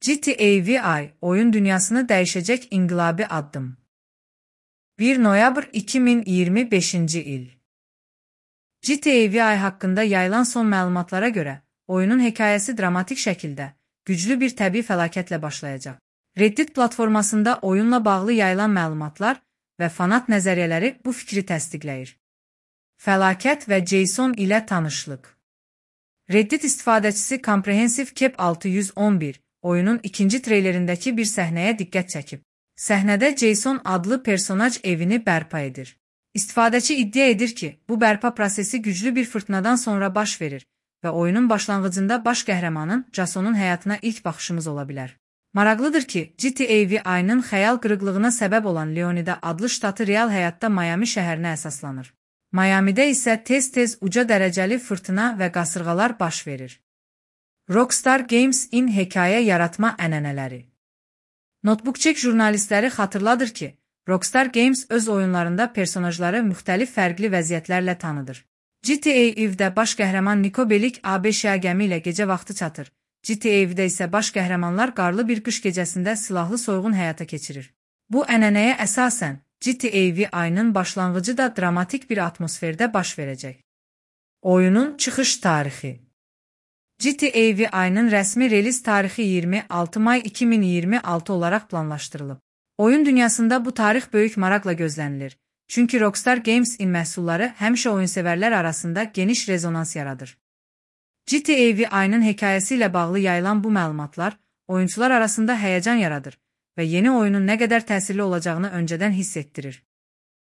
GTA V oyun dünyasını dəyişəcək inqilabi addım. 1 noyabr 2025-ci il. GTA V haqqında yayılan son məlumatlara görə, oyunun hekayəsi dramatik şəkildə, güclü bir təbii fəlakətlə başlayacaq. Reddit platformasında oyunla bağlı yayılan məlumatlar və fanat nəzəriyyələri bu fikri təsdiqləyir. Fəlakət və Jason ilə tanışlıq. Reddit istifadəçisi Comprehensive Cap 611 oyunun ikinci treylerindəki bir səhnəyə diqqət çəkib. Səhnədə Jason adlı personaj evini bərpa edir. İstifadəçi iddia edir ki, bu bərpa prosesi güclü bir fırtınadan sonra baş verir və oyunun başlanğıcında baş qəhrəmanın Jason'un həyatına ilk baxışımız ola bilər. Maraqlıdır ki, GTA V-nin xəyal qırıqlığına səbəb olan Leonida adlı ştatı real həyatda Miami şəhərinə əsaslanır. Miamidə isə tez-tez uca dərəcəli fırtına və qasırğalar baş verir. Rockstar Games-in hekayə yaratma ənənələri. Notebook-check jurnalistləri xatırladır ki, Rockstar Games öz oyunlarında personajları müxtəlif fərqli vəziyyətlərlə tanıdır. GTA V-də baş qəhrəman Niko Bellic ABŞ gəmi ilə gecə vaxtı çatır. GTA V-də isə baş qəhrəmanlar qarlı bir qış gecəsində silahlı soyğun həyata keçirir. Bu ənənəyə əsasən, GTA V-nin başlanğıcı da dramatik bir atmosferdə baş verəcək. Oyunun çıxış tarixi. GTA V-nin rəsmi reliz tarixi 26 may 2026 olaraq planlaşdırılıb. Oyun dünyasında bu tarix böyük maraqla gözlənilir. Çünki Rockstar Games-in məhsulları həmişə oyunsevərlər arasında geniş rezonans yaradır. GTA V-nin hekayəsi ilə bağlı yayılan bu məlumatlar oyunçular arasında həyəcan yaradır və yeni oyunun nə qədər təsirli olacağını öncədən hiss etdirir.